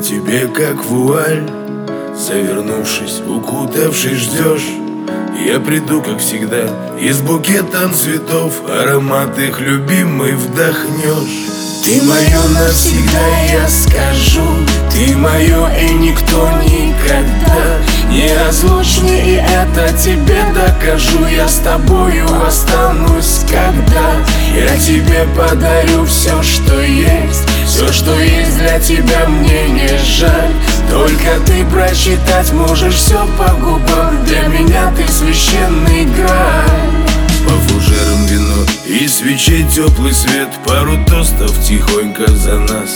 тебе как вуаль, завернувшись, укутавшись, ждешь. Я приду, как всегда, и с букетом цветов аромат их любимый вдохнешь. Ты мое навсегда, я скажу, ты мое и никто никогда. Неразлучны, и это тебе докажу. Я с тобою останусь, когда я тебе подарю все, что есть. Все, что есть для тебя, мне не жаль. Только ты прочитать можешь все по губам. Для меня ты священный граль. По фужерам вино и свечей теплый свет, пару тостов тихонько за нас.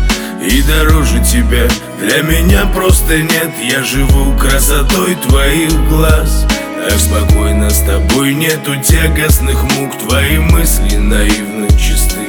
И дороже тебя для меня просто нет. Я живу красотой твоих глаз. Так спокойно с тобой, нету тягостных мук. Твои мысли наивно чисты.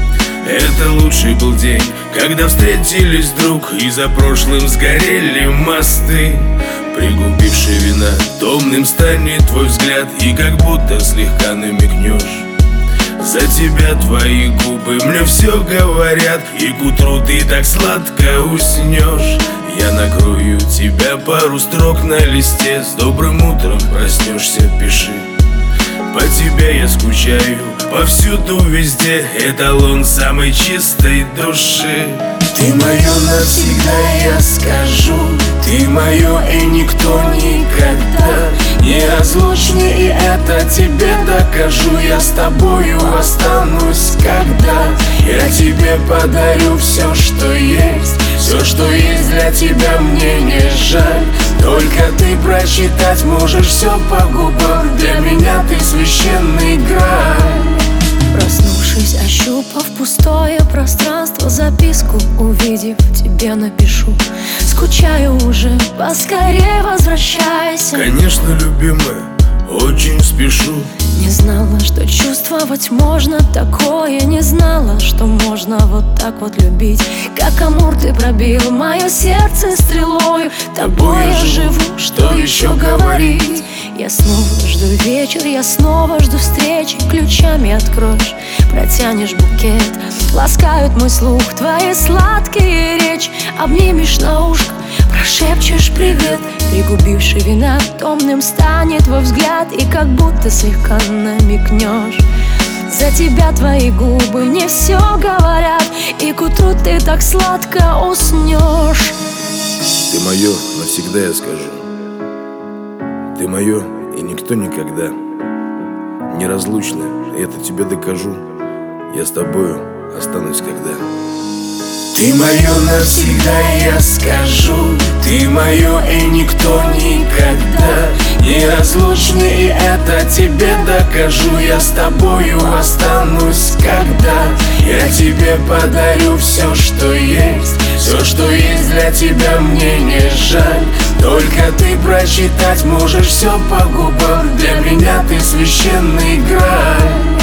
Это лучший был день, когда встретились вдруг, и за прошлым сгорели мосты. Пригубивший вина, томным станет твой взгляд, и как будто слегка намекнешь. За тебя твои губы мне все говорят, и к утру ты так сладко уснешь. Я накрою тебя, пару строк на листе. С добрым утром проснешься, пиши. По тебе я скучаю, повсюду, везде. Эталон самой чистой души. Ты мое навсегда, я скажу, ты мое и никто никогда. Неразлучны, и это тебе докажу. Я с тобою останусь, когда я тебе подарю все, что есть. Все, что есть для тебя, мне не жаль. Только ты прочитать можешь все по губам. Для меня ты священный граль. Проснувшись, ощупав пустое пространство, записку увидев, тебе напишу. Скучаю уже, поскорее возвращайся. Конечно, любимая, очень спешу. Не знала, что чувствовать можно такое. Не знала, что можно вот так вот любить. Как Амур ты пробил мое сердце стрелою. Тобой я живу, что еще говорить? Я снова жду вечер, я снова жду встречи. Ключами откроешь, протянешь букет. Ласкают мой слух твои сладкие речи. Обнимешь на ушко, прошепчешь привет. Пригубивший вина, томным станет твой взгляд, и как будто слегка намекнешь. За тебя твои губы мне все говорят, и к утру ты так сладко уснешь. Ты мое навсегда, я скажу. Ты мое и никто никогда. Неразлучны, и это тебе докажу. Я с тобою останусь, когда. Ты мое навсегда, я скажу, ты мое и никто никогда. Неразлучны, и это тебе докажу. Я с тобою останусь, когда я тебе подарю все, что есть. Все, что есть для тебя, мне не жаль. Только ты прочитать можешь все по губам. Для меня ты священный граль.